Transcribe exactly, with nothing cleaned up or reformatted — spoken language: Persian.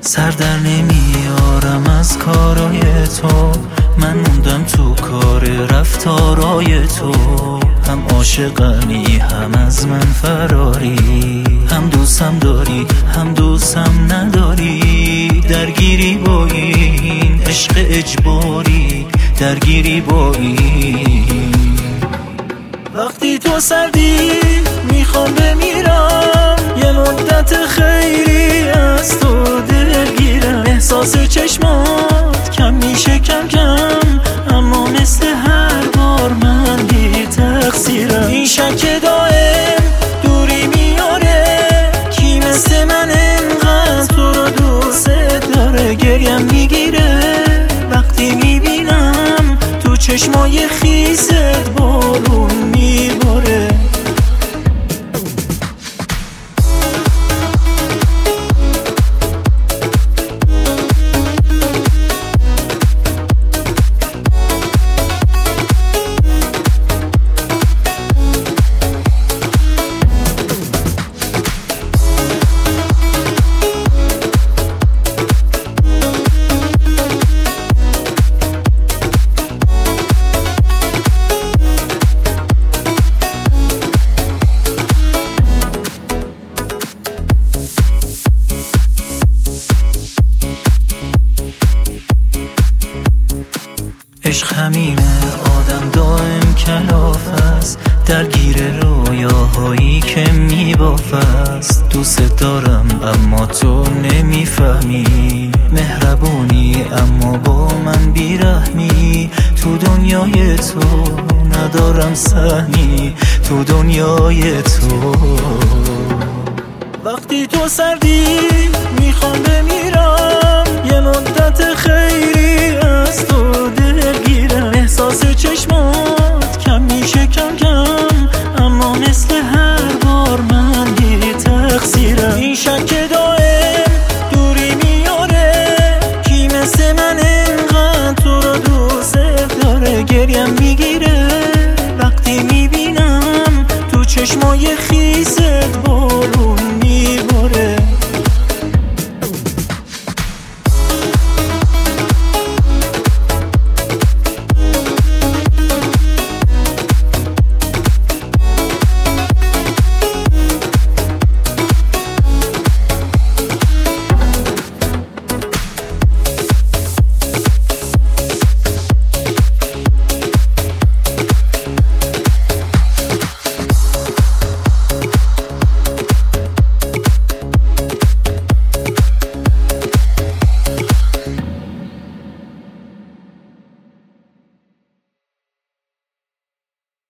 سر در نمیارم از کارای تو، من موندم تو کار رفتارای تو. هم عاشقمی هم از من فراری، هم دوستم داری هم دوستم نداری. درگیری با این عشق اجباری، درگیری با این. وقتی تو سردی میخوام بمیرم، یه مدت خیلی از تو دلگیرم. احساس چشمات کم میشه کم کم، اما مثل هر بار من بی تقصیرم. این شک دائم دوری میاره، کی مثل من انقدر تو رو دوست داره. گریم میگیره وقتی میبینم تو چشمای خیست بارون میباره. عشق همینه، آدم دائم کلاف است، درگیر رویاهایی که میباف است. دوست دارم اما تو نمیفهمی، مهربونی اما با من بیرحمی. تو دنیای تو ندارم سهمی، تو دنیای تو. وقتی تو سردی میخوام بمیرم، یه مدت خیلی از تو دلگیرم. احساس چشمات